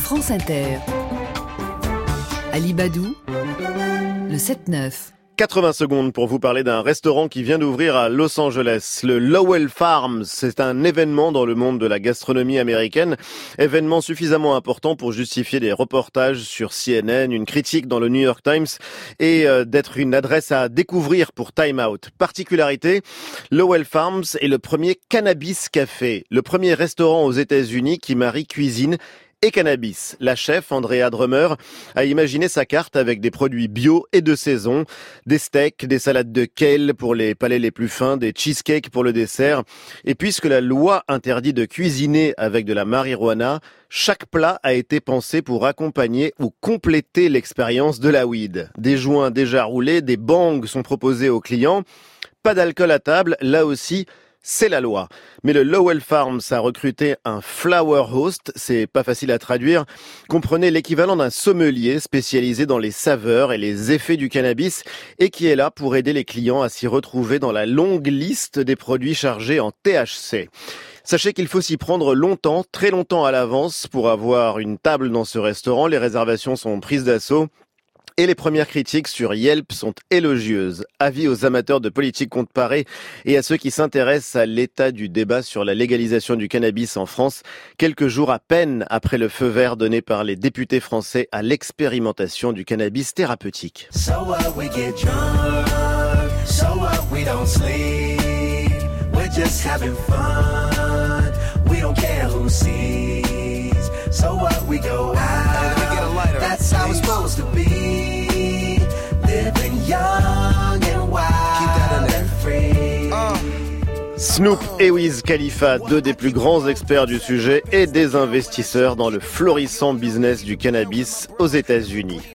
France Inter. Ali Badou, le 7-9. 80 secondes pour vous parler d'un restaurant qui vient d'ouvrir à Los Angeles. Le Lowell Farms, c'est un événement dans le monde de la gastronomie américaine. Événement suffisamment important pour justifier des reportages sur CNN, une critique dans le New York Times et d'être une adresse à découvrir pour Time Out. Particularité, Lowell Farms est le premier cannabis café, le premier restaurant aux États-Unis qui marie cuisine et cannabis. La chef, Andrea Drummer, a imaginé sa carte avec des produits bio et de saison, des steaks, des salades de kale pour les palais les plus fins, des cheesecakes pour le dessert. Et puisque la loi interdit de cuisiner avec de la marijuana, chaque plat a été pensé pour accompagner ou compléter l'expérience de la weed. Des joints déjà roulés, des bangs sont proposés aux clients. Pas d'alcool à table, là aussi, c'est la loi. Mais le Lowell Farms a recruté un flower host, c'est pas facile à traduire. Comprenez l'équivalent d'un sommelier spécialisé dans les saveurs et les effets du cannabis et qui est là pour aider les clients à s'y retrouver dans la longue liste des produits chargés en THC. Sachez qu'il faut s'y prendre longtemps, très longtemps à l'avance pour avoir une table dans ce restaurant. Les réservations sont prises d'assaut. Et les premières critiques sur Yelp sont élogieuses. Avis aux amateurs de politique comparée et à ceux qui s'intéressent à l'état du débat sur la légalisation du cannabis en France, quelques jours à peine après le feu vert donné par les députés français à l'expérimentation du cannabis thérapeutique. So what, we get drunk. So what, we don't sleep. We're just having fun. We don't care who sees. So what, we go out. That's how it's supposed to be. Living young and wild and free. Snoop et Wiz Khalifa, deux des plus grands experts du sujet et des investisseurs dans le florissant business du cannabis aux États-Unis.